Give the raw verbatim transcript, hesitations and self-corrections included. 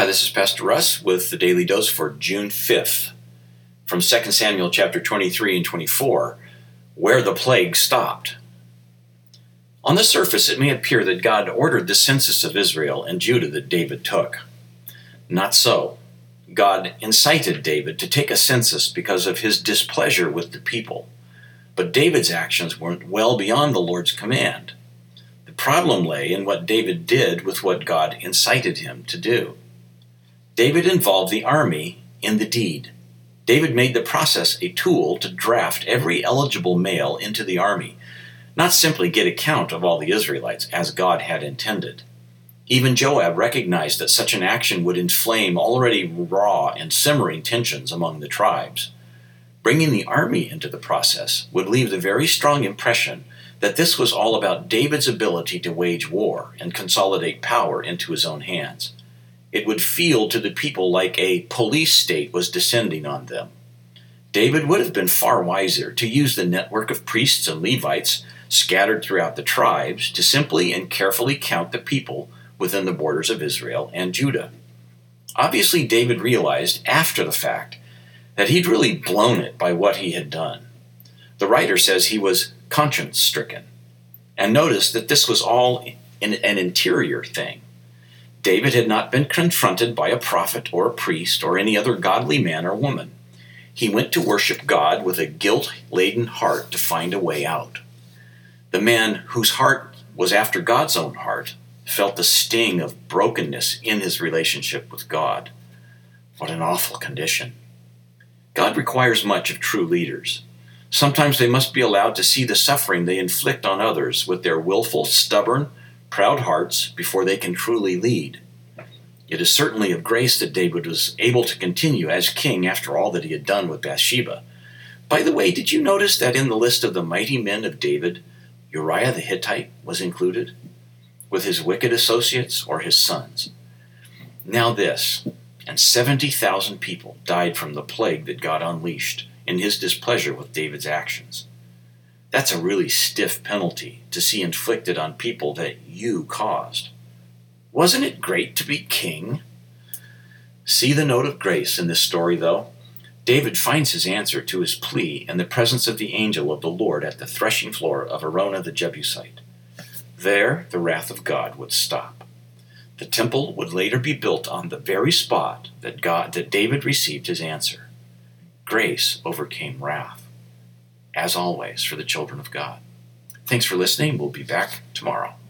Hi, this is Pastor Russ with the Daily Dose for June fifth from Second Samuel chapter twenty-three and twenty-four, where the plague stopped. On the surface, it may appear that God ordered the census of Israel and Judah that David took. Not so. God incited David to take a census because of his displeasure with the people. But David's actions went well beyond the Lord's command. The problem lay in what David did with what God incited him to do. David involved the army in the deed. David made the process a tool to draft every eligible male into the army, not simply get a count of all the Israelites as God had intended. Even Joab recognized that such an action would inflame already raw and simmering tensions among the tribes. Bringing the army into the process would leave the very strong impression that this was all about David's ability to wage war and consolidate power into his own hands. It would feel to the people like a police state was descending on them. David would have been far wiser to use the network of priests and Levites scattered throughout the tribes to simply and carefully count the people within the borders of Israel and Judah. Obviously, David realized after the fact that he'd really blown it by what he had done. The writer says he was conscience-stricken. And notice that this was all in an interior thing. David had not been confronted by a prophet or a priest or any other godly man or woman. He went to worship God with a guilt-laden heart to find a way out. The man whose heart was after God's own heart felt the sting of brokenness in his relationship with God. What an awful condition. God requires much of true leaders. Sometimes they must be allowed to see the suffering they inflict on others with their willful, stubborn, proud hearts before they can truly lead. It is certainly of grace that David was able to continue as king after all that he had done with Bathsheba. By the way, did you notice that in the list of the mighty men of David, Uriah the Hittite was included, with his wicked associates or his sons? Now this, and seventy thousand people died from the plague that God unleashed in his displeasure with David's actions. That's a really stiff penalty to see inflicted on people that you caused. Wasn't it great to be king? See the note of grace in this story, though? David finds his answer to his plea in the presence of the angel of the Lord at the threshing floor of Araunah the Jebusite. There, the wrath of God would stop. The temple would later be built on the very spot that God, that David received his answer. Grace overcame wrath. As always, for the children of God. Thanks for listening. We'll be back tomorrow.